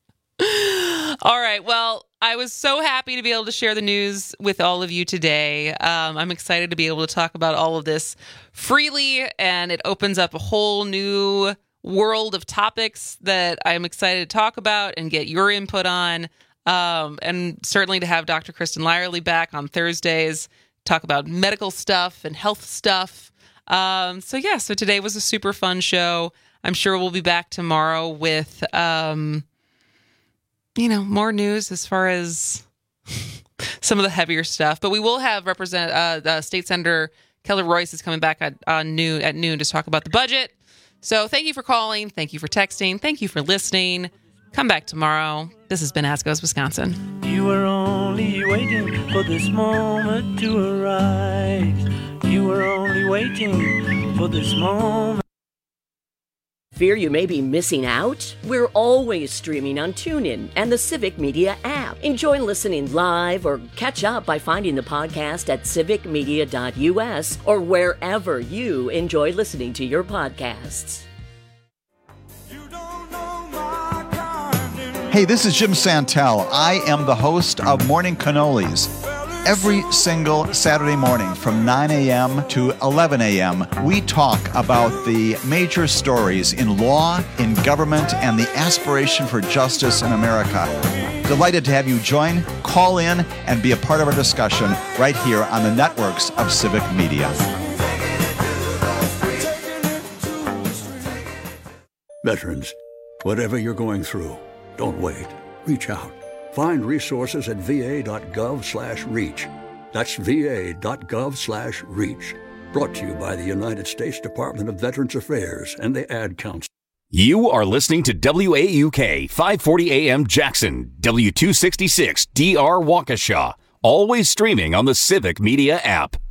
All right. Well, I was so happy to be able to share the news with all of you today. I'm excited to be able to talk about all of this freely, and it opens up a whole new world of topics that I'm excited to talk about and get your input on. And certainly to have Dr. Kristen Lyerly back on Thursdays, talk about medical stuff and health stuff. So today was a super fun show. I'm sure we'll be back tomorrow with, more news as far as some of the heavier stuff. But we will have State Senator Kelly Royce is coming back at noon to talk about the budget. So thank you for calling. Thank you for texting. Thank you for listening. Come back tomorrow. This has been Ask Us Wisconsin. You were only waiting for this moment to arise. You were only waiting for this moment. Fear you may be missing out? We're always streaming on TuneIn and the Civic Media app. Enjoy listening live or catch up by finding the podcast at civicmedia.us or wherever you enjoy listening to your podcasts. Hey, this is Jim Santel. I am the host of Morning Cannolis. Every single Saturday morning from 9 a.m. to 11 a.m., we talk about the major stories in law, in government, and the aspiration for justice in America. Delighted to have you join, call in, and be a part of our discussion right here on the networks of Civic Media. Veterans, whatever you're going through, don't wait. Reach out. Find resources at va.gov/reach. That's va.gov/reach. Brought to you by the United States Department of Veterans Affairs and the Ad Council. You are listening to WAUK 540 AM Jackson, W266 DR Waukesha, always streaming on the Civic Media app.